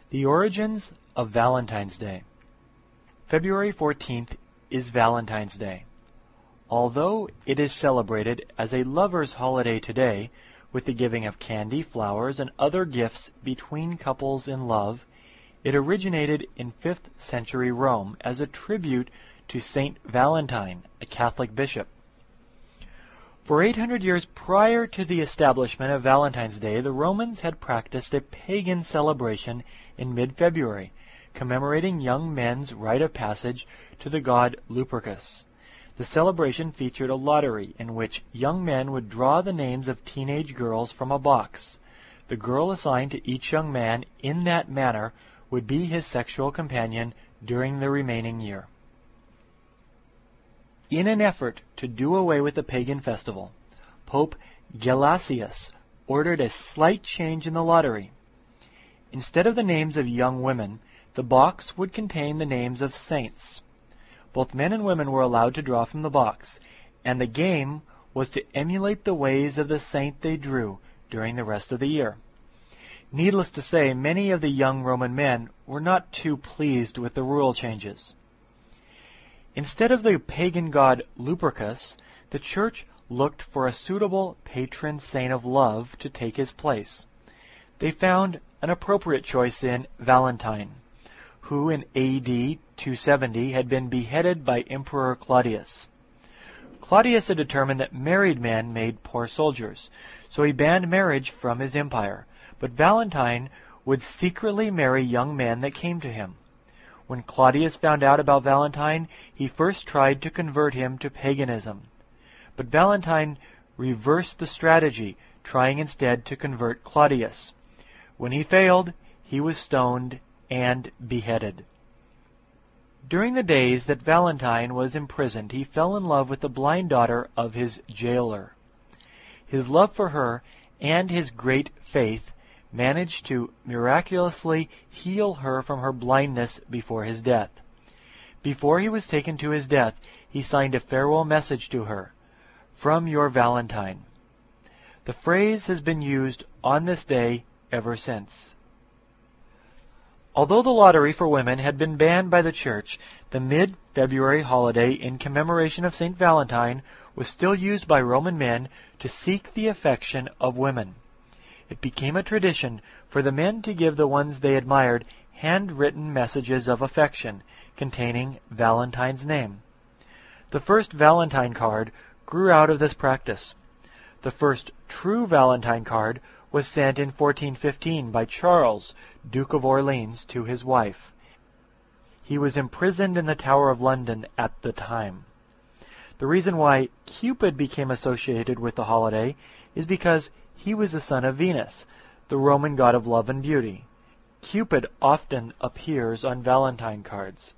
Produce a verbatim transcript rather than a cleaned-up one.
The origins of Valentine's Day. February fourteenth is Valentine's Day. Although it is celebrated as a lover's holiday today, with the giving of candy, flowers, and other gifts between couples in love, it originated in fifth century Rome as a tribute to Saint Valentine, a Catholic bishop. For eight hundred years prior to the establishment of Valentine's Day, the Romans had practiced a pagan celebration in mid-February, commemorating young men's rite of passage to the god Lupercus. The celebration featured a lottery in which young men would draw the names of teenage girls from a box. The girl assigned to each young man in that manner would be his sexual companion during the remaining year. In an effort to do away with the pagan festival, Pope Gelasius ordered a slight change in the lottery. Instead of the names of young women, the box would contain the names of saints. Both men and women were allowed to draw from the box, and the game was to emulate the ways of the saint they drew during the rest of the year. Needless to say, many of the young Roman men were not too pleased with the rule changes. Instead of the pagan god Lupercus, the church looked for a suitable patron saint of love to take his place. They found an appropriate choice in Valentine, who in A D two seventy had been beheaded by Emperor Claudius. Claudius had determined that married men made poor soldiers, so he banned marriage from his empire, but Valentine would secretly marry young men that came to him. When Claudius found out about Valentine, he first tried to convert him to paganism. But Valentine reversed the strategy, trying instead to convert Claudius. When he failed, he was stoned and beheaded. During the days that Valentine was imprisoned, he fell in love with the blind daughter of his jailer. His love for her and his great faith managed to miraculously heal her from her blindness before his death. Before he was taken to his death, he signed a farewell message to her, "From your Valentine." The phrase has been used on this day ever since. Although the lottery for women had been banned by the church, the mid-February holiday in commemoration of Saint Valentine was still used by Roman men to seek the affection of women. It became a tradition for the men to give the ones they admired handwritten messages of affection containing Valentine's name. The first Valentine card grew out of this practice. The first true Valentine card was sent in fourteen fifteen by Charles, Duke of Orleans, to his wife. He was imprisoned in the Tower of London at the time. The reason why Cupid became associated with the holiday is because he was the son of Venus, the Roman god of love and beauty. Cupid often appears on Valentine cards.